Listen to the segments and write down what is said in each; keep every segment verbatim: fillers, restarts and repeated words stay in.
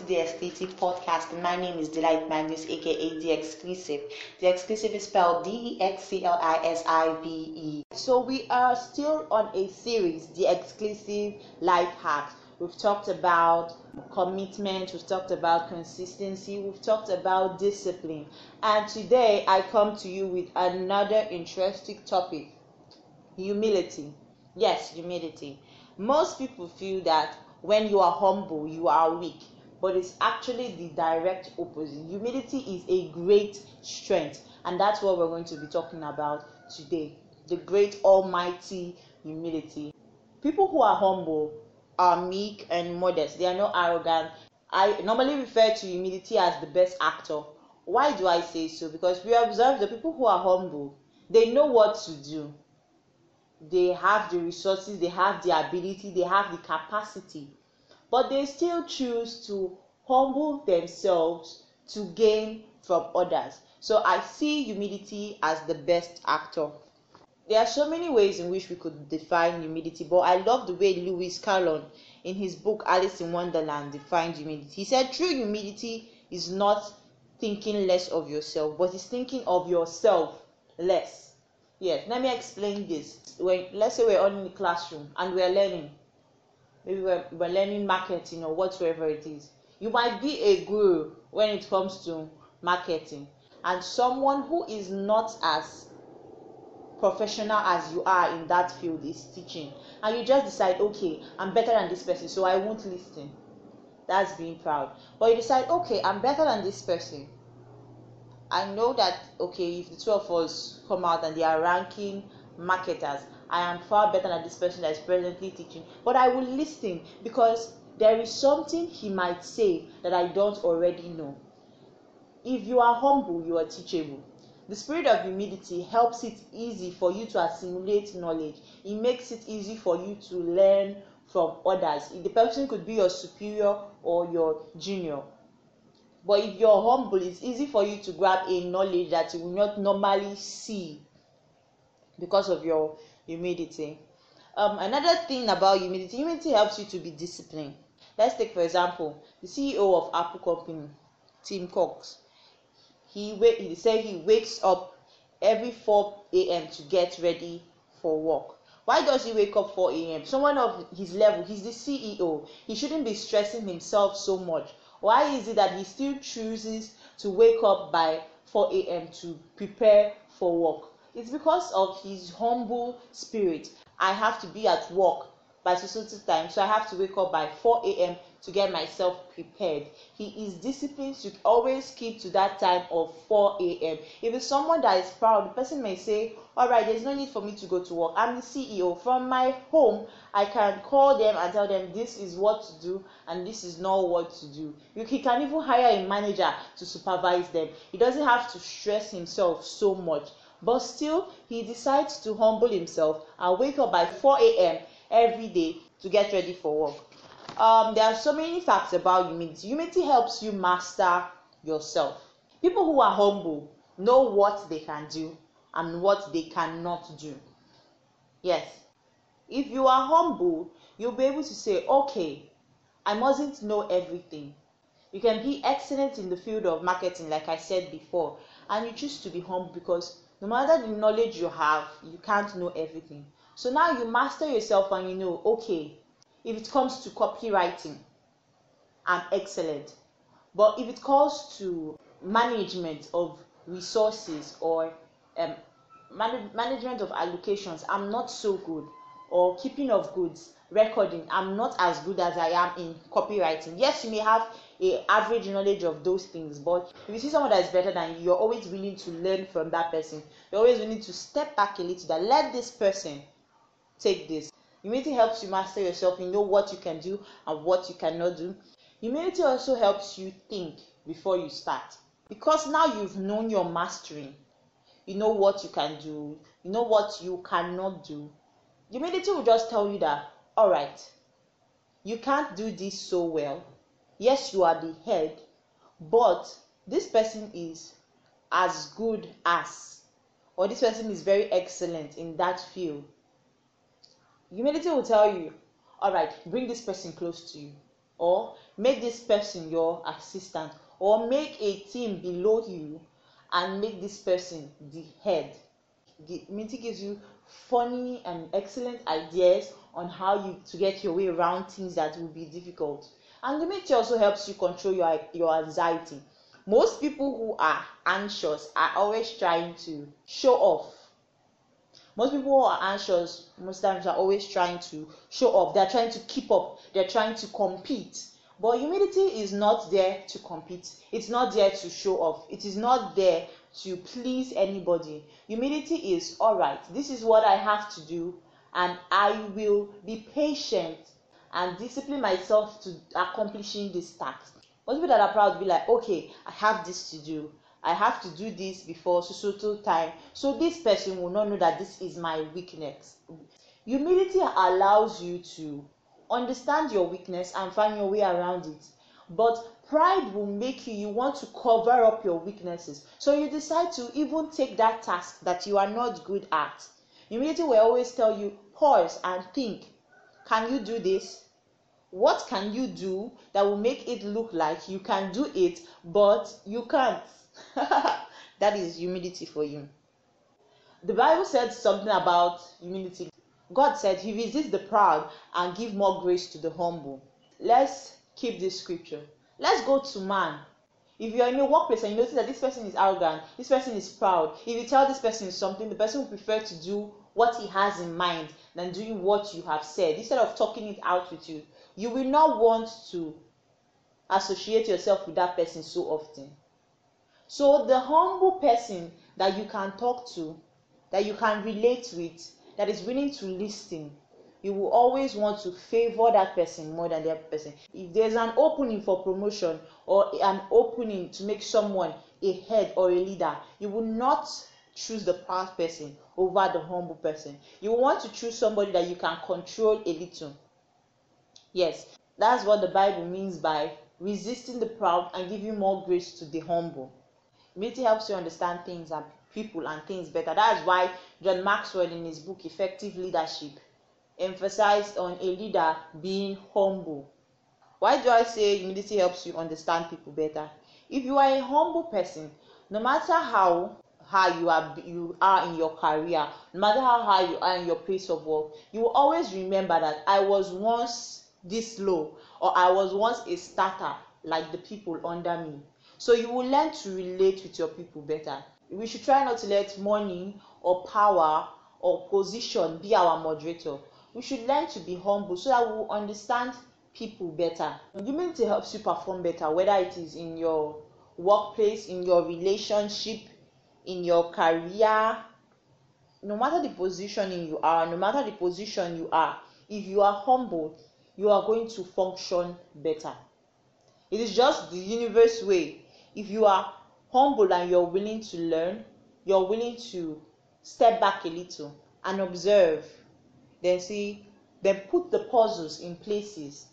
to the Exclusive Podcast. My name is Delight Magnus, aka The Exclusive. The Exclusive is spelled D E X C L I S I V E. So we are still on a series, The Exclusive Life Hacks. We've talked about commitment, we've talked about consistency, we've talked about discipline. And today I come to you with another interesting topic, humility. Yes, humility. Most people feel that when you are humble, you are weak, but it's actually the direct opposite. Humility is a great strength, and that's what we're going to be talking about today. The great almighty humility. People who are humble are meek and modest. They are not arrogant. I normally refer to humility as the best actor. Why do I say so? Because we observe the people who are humble, they know what to do. They have the resources, they have the ability, they have the capacity, but they still choose to humble themselves to gain from others. So I see humility as the best actor. There are so many ways in which we could define humility, but I love the way Lewis Carroll in his book Alice in Wonderland defined humility. He said true humility is not thinking less of yourself, but is thinking of yourself less. Yes, let me explain this. When let's say we're all in the classroom and we're learning, maybe we're, we're learning marketing or whatsoever it is. You might be a guru when it comes to marketing, and someone who is not as professional as you are in that field is teaching, and you just decide, okay, I'm better than this person, so I won't listen. That's being proud. But you decide, okay, I'm better than this person. I know that, okay, if the two of us come out and they are ranking marketers, I am far better than this person that is presently teaching, but I will listen because there is something he might say that I don't already know. If you are humble, you are teachable. The spirit of humility helps it easy for you to assimilate knowledge. It makes it easy for you to learn from others. The person could be your superior or your junior. But if you're humble, it's easy for you to grab a knowledge that you will not normally see because of your humility. Um, another thing about humility, humility helps you to be disciplined. Let's take, for example, the C E O of Apple Company, Tim Cook. He, he said he wakes up every four a.m. to get ready for work. Why does he wake up four a.m.? Someone of his level, he's the C E O. He shouldn't be stressing himself so much. Why is it that he still chooses to wake up by four a.m. to prepare for work? It's because of his humble spirit. I have to be at work by certain time, so I have to wake up by four a.m. to get myself prepared. He is disciplined to always keep to that time of four a.m. If it's someone that is proud, the person may say, all right, there's no need for me to go to work. I'm the C E O. From my home, I can call them and tell them this is what to do and this is not what to do. He can even hire a manager to supervise them. He doesn't have to stress himself so much. But still, he decides to humble himself and wake up by four a.m. every day to get ready for work. Um, there are so many facts about humility. Humility helps you master yourself. People who are humble know what they can do and what they cannot do. Yes. If you are humble, you'll be able to say, okay, I mustn't know everything. You can be excellent in the field of marketing, like I said before, and you choose to be humble because no matter the knowledge you have, you can't know everything. So now you master yourself and you know, okay, if it comes to copywriting, I'm excellent. But if it comes to management of resources or um, man- management of allocations, I'm not so good. Or keeping of goods, recording, I'm not as good as I am in copywriting. Yes, you may have a average knowledge of those things, but if you see someone that is better than you, you're always willing to learn from that person. You're always willing to step back a little, that let this person take this. Humility helps you master yourself. You know what you can do and what you cannot do. Humility also helps you think before you start, because now you've known your mastery. You know what you can do, you know what you cannot do. Humility will just tell you that, all right, you can't do this so well. Yes, you are the head, but this person is as good as, or this person is very excellent in that field. Humility will tell you, all right, bring this person close to you, or make this person your assistant, or make a team below you and make this person the head. Humility gives you funny and excellent ideas on how you to get your way around things that will be difficult. And humility also helps you control your your anxiety. Most people who are anxious are always trying to show off. Most people who are anxious most times are always trying to show off. They're trying to keep up. They're trying to compete. But humility is not there to compete. It's not there to show off. It is not there to please anybody. Humility is, all right, this is what I have to do, and I will be patient and discipline myself to accomplishing this task. Most people that are proud will be like, okay, I have this to do. I have to do this before so so so time. So this person will not know that this is my weakness. Humility allows you to understand your weakness and find your way around it. But pride will make you, you want to cover up your weaknesses. So you decide to even take that task that you are not good at. Humility will always tell you, pause and think. Can you do this? What can you do that will make it look like you can do it, but you can't? That is humility for you. The Bible said something about humility. God said he resists the proud and give more grace to the humble. Let's keep this scripture. Let's go to man. If you're in a workplace and you notice that this person is arrogant, this person is proud, if you tell this person something, the person will prefer to do what he has in mind than doing what you have said. Instead of talking it out with you, you will not want to associate yourself with that person so often. So the humble person that you can talk to, that you can relate with, that is willing to listen, you will always want to favor that person more than the other person. If there's an opening for promotion or an opening to make someone a head or a leader, you will not choose the proud person over the humble person. You want to choose somebody that you can control a little. Yes, that's what the Bible means by resisting the proud and giving more grace to the humble. Humility helps you understand things and people and things better. That's why John Maxwell in his book Effective Leadership emphasized on a leader being humble. Why do I say humility helps you understand people better? If you are a humble person, no matter how high you are you are in your career, no matter how high you are in your place of work, you will always remember that I was once this low, or I was once a starter like the people under me. So you will learn to relate with your people better. We should try not to let money or power or position be our moderator. We should learn to be humble so that we will understand people better. Humility helps you perform better, whether it is in your workplace, in your relationship, in your career. No matter the positioning you are, no matter the position you are, if you are humble, you are going to function better. It is just the universe way. If you are humble and you're willing to learn, you're willing to step back a little and observe, then see, then put the puzzles in places,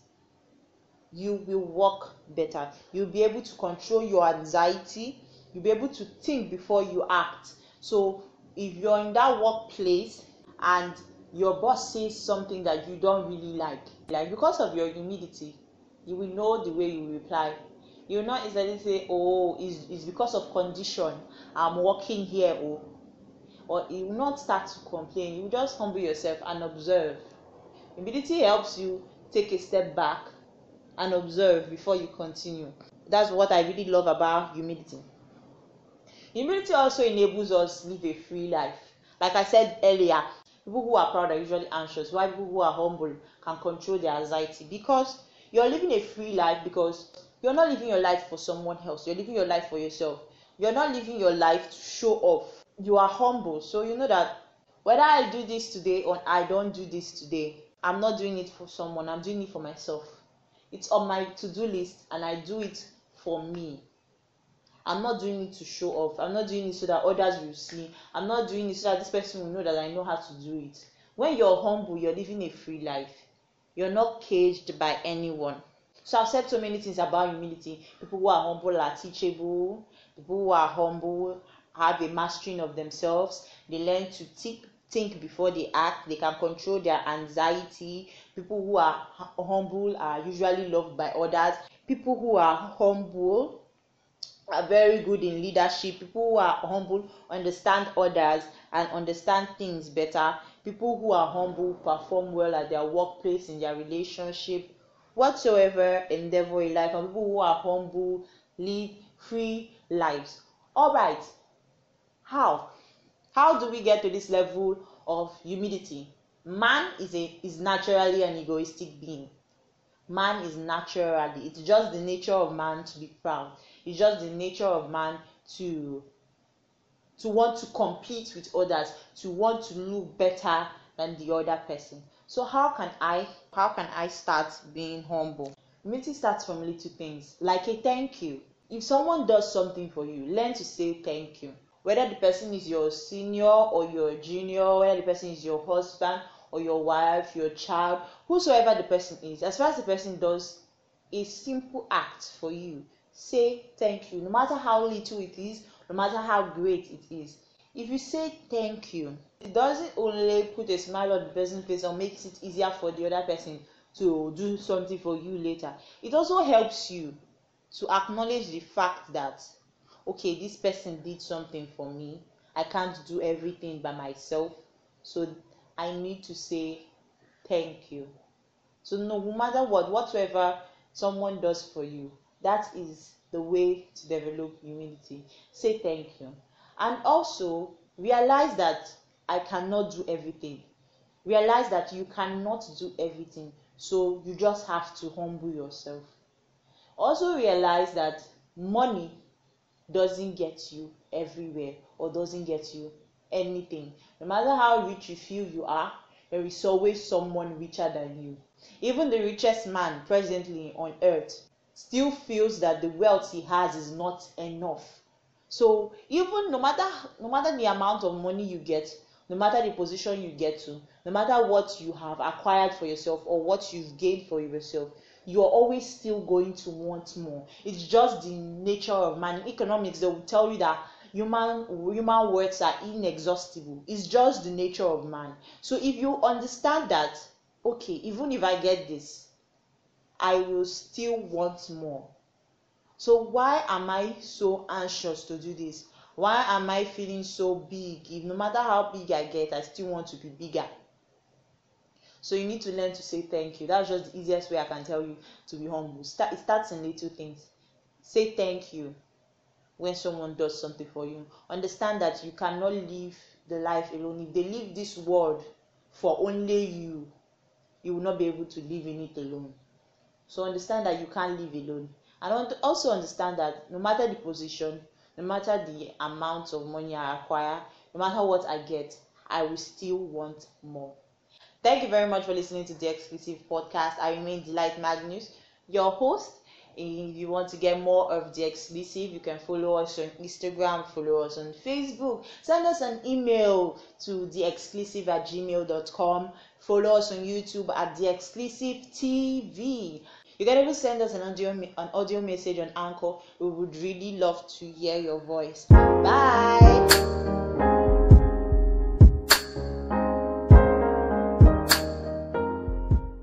you will work better. You'll be able to control your anxiety. You'll be able to think before you act. So if you're in that workplace and your boss says something that you don't really like, like because of your humility, you will know the way you reply. You will not easily say, oh, it's, it's because of condition, I'm working here, oh. Or you will not start to complain. You will just humble yourself and observe. Humility helps you take a step back and observe before you continue. That's what I really love about humility. Humility also enables us to live a free life. Like I said earlier, people who are proud are usually anxious, while people who are humble can control their anxiety, because you're living a free life, because you're not living your life for someone else. You're living your life for yourself. You're not living your life to show off. You are humble. So you know that whether I do this today or I don't do this today, I'm not doing it for someone. I'm doing it for myself. It's on my to-do list and I do it for me. I'm not doing it to show off. I'm not doing it so that others will see. I'm not doing it so that this person will know that I know how to do it. When you're humble, you're living a free life. You're not caged by anyone. So I've said so many things about humility. People who are humble are teachable. People who are humble have a mastering of themselves. They learn to think, think before they act. They can control their anxiety. People who are humble are usually loved by others. People who are humble are very good in leadership. People who are humble understand others and understand things better. People who are humble perform well at their workplace, in their relationship, whatsoever endeavor in life. And people who are humble live free lives. All right, how how do we get to this level of humility? Man is a is naturally an egoistic being. Man is naturally, it's just the nature of man to be proud. It's just the nature of man to to want to compete with others, to want to look better than the other person. So how can I how can I start being humble? Humility starts from little things, like a thank you. If someone does something for you, learn to say thank you. Whether the person is your senior or your junior, whether the person is your husband or your wife, your child, whosoever the person is, as far as the person does a simple act for you, say thank you. No matter how little it is, no matter how great it is. If you say thank you, it doesn't only put a smile on the person's face or makes it easier for the other person to do something for you later. It also helps you to acknowledge the fact that, okay, this person did something for me. I can't do everything by myself, so I need to say thank you. So no matter what, whatsoever someone does for you, that is the way to develop humility. Say thank you. And also realize that I cannot do everything. Realize that you cannot do everything. So you just have to humble yourself. Also realize that money doesn't get you everywhere or doesn't get you anything. No matter how rich you feel you are, there is always someone richer than you. Even the richest man presently on earth still feels that the wealth he has is not enough. So even no matter no matter the amount of money you get, no matter the position you get to, no matter what you have acquired for yourself or what you've gained for yourself, you're always still going to want more. It's just the nature of man. In economics, they will tell you that human human words are inexhaustible. It's just the nature of man. So if you understand that, okay, even if I get this, I will still want more. So why am I so anxious to do this? Why am I feeling so big? If no matter how big I get, I still want to be bigger. So you need to learn to say thank you. That's just the easiest way I can tell you to be humble. Start, it starts in little things. Say thank you when someone does something for you. Understand that you cannot live the life alone. If they leave this world for only you, you will not be able to live in it alone. So understand that you can't live alone. And also understand that no matter the position, no matter the amount of money I acquire, no matter what I get, I will still want more. Thank you very much for listening to the Exclusive Podcast. I remain Delight Magnus, your host. If you want to get more of the Exclusive, you can follow us on Instagram, follow us on Facebook, send us an email to the exclusive at gmail dot com, follow us on YouTube at the Exclusive T V. You can even send us an audio an audio message on Anchor. We would really love to hear your voice. Bye.